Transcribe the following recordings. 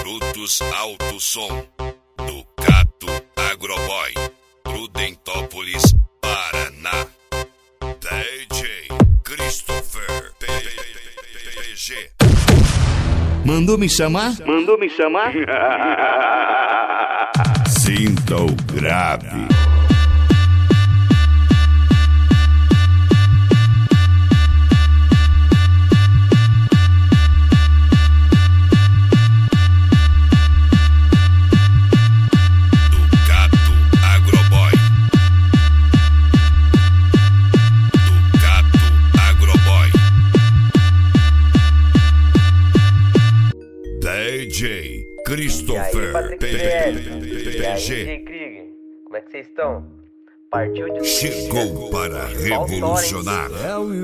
Brutus Alto Som, Ducato Agroboy, Prudentópolis, Paraná. DJ Christopher PG. Mandou me chamar? Mandou me chamar? Sinta o grave. DJ Christopher PG. DJ Krieg, como é que vocês estão? Partiu de Chegou para revolucionar. É o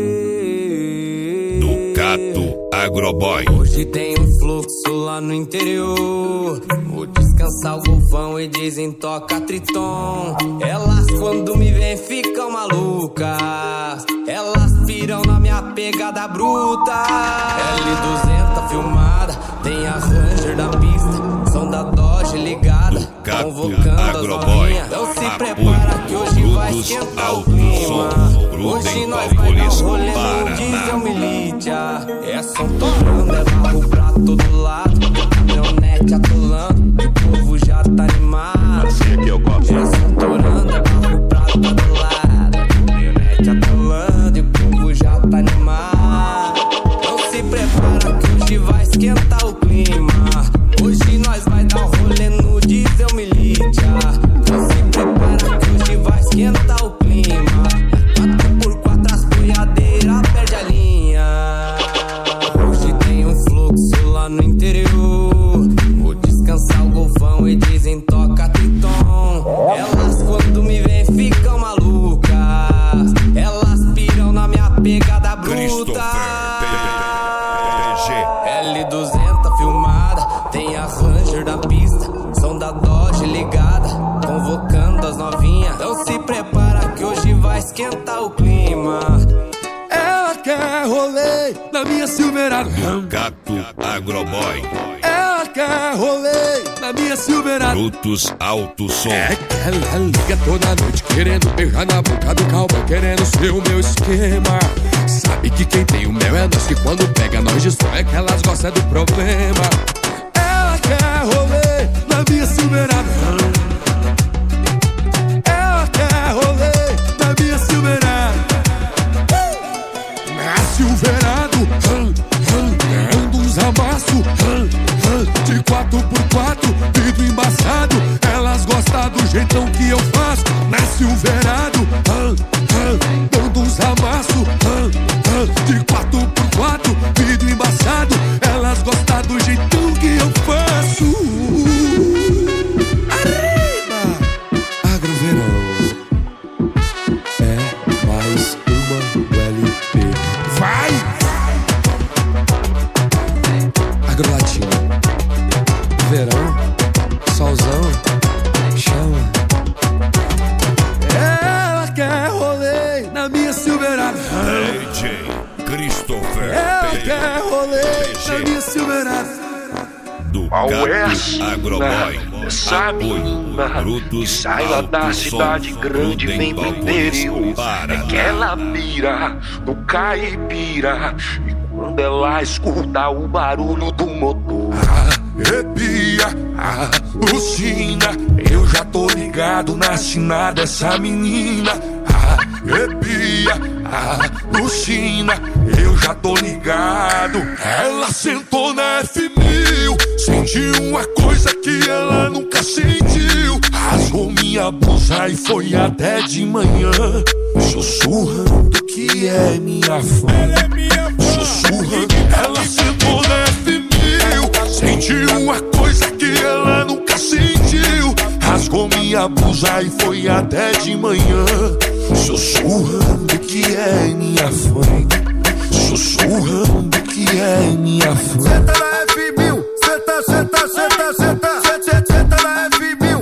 UG Ducato Agroboy. Hoje tem um fluxo lá no interior. Vou descansar o golfão e desentoca Triton. Elas quando me vêm ficam malucas. Elas piram na minha pegada bruta. L200 filmada, tem a Ranger da pista, som da Dodge ligada, convocando as novinhas. Então se prepara que hoje vai esquentar o clima. Hoje nós vai dar um rolê no diesel milícia. É som torando, é barro pra todo lado, caminhonete atolando, o povo já tá animado. É som torando, é barro pra todo lado, caminhonete atolando, o povo já tá animado. Então se prepara que hoje vai esquentar o clima. Hoje nós vai dar um rolê no diesel milícia. Então se prepara que hoje vai esquentar o clima. 4x4 as boiadeiras perde a linha. Hoje tem um fluxo lá no interior. Vou descansar o golfão e desentoca Triton. Elas quando me vêm ficam malucas. Elas piram na minha pegada bruta. L200 filmada, tem a Ranger da pista, som da Dodge ligada, convocando as novinhas. Então se prepara que hoje vai esquentar o clima. Ela quer rolê na minha Silverado. Ducato Agroboy. Ela quer rolê na minha Silverado. Brutus Alto Som. É que ela liga toda noite querendo beijar na boca do cowboy, querendo ser o meu esquema. Sabe que quem tem o mel é nós, que quando pega nós destrói, é que elas gostam do problema. Ela quer rolê na minha Silverado. Ela quer rolê na minha Silverado. Na Silverado, dando uns amassos de 4x4, vidro embaçado. Elas gostam do jeitão que eu faço. Na Silverado, dando uns amassos de 4x4, vidro embaçado. Elas gostam do jeitão que eu faço. Arriba! Agroverão é mais uma LP. Vai! Agrolatina. Verão, solzão, chama. Ela quer rolê na minha Silverado. DJ Christopher Ela quer rolê na minha Silverado. Ducato Agroboy. Essa mina que sai lá da cidade grande, vem pro interior. É que ela pira no caipira, e quando ela escuta o barulho do motor, Arrepia, alucina, eu já tô ligado na sina dessa menina. Arrepia, alucina, eu já tô ligado. Ela sentou na F1000, sentiu uma coisa que ela nunca sentiu. Rasgou minha blusa e foi até de manhã, sussurrando que é minha fã. Sussurrando, ela sentou na F1000, sentiu uma coisa que ela nunca sentiu. Rasgou minha blusa e foi até de manhã, sussurrando que é minha fã. Sussurrando que é minha fã. Senta na F1000, senta, senta, senta, senta, senta na F1000,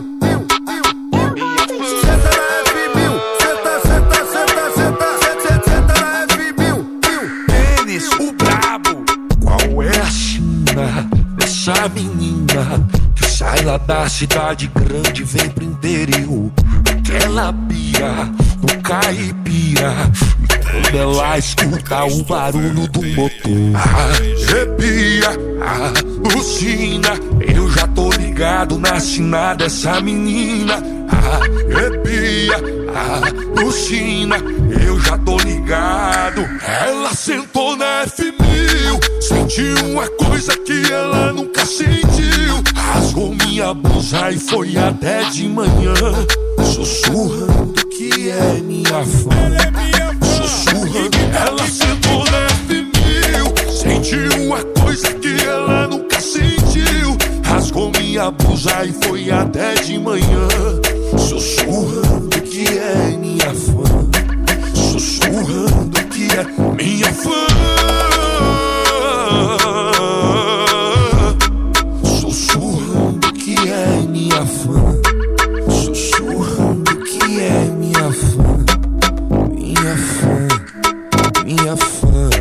senta na F1000, senta, senta, senta, senta, senta na F1000, Tênis, o brabo. Qual é a China dessa dessa menina que sai lá da cidade grande, vem pro interior. Que ela pira no caipira, e quando ela escuta o barulho do motor, arrepia, alucina. Eu já tô ligado na sina dessa menina. Arrepia, alucina. Eu já tô ligado. Ela sentou na F1000, sentiu uma coisa que ela nunca sentiu. Rasgou minha blusa e foi até de manhã, sussurrando que é minha fã. Sussurrando. Ela sentou na F1000, sentiu uma coisa que ela nunca sentiu. Rasgou minha blusa e foi até de manhã, sussurrando que é minha fã. Sussurrando que é minha fã. Sussurrando que é minha fã. Sussurrando que é minha fã. Minha fã, minha fã.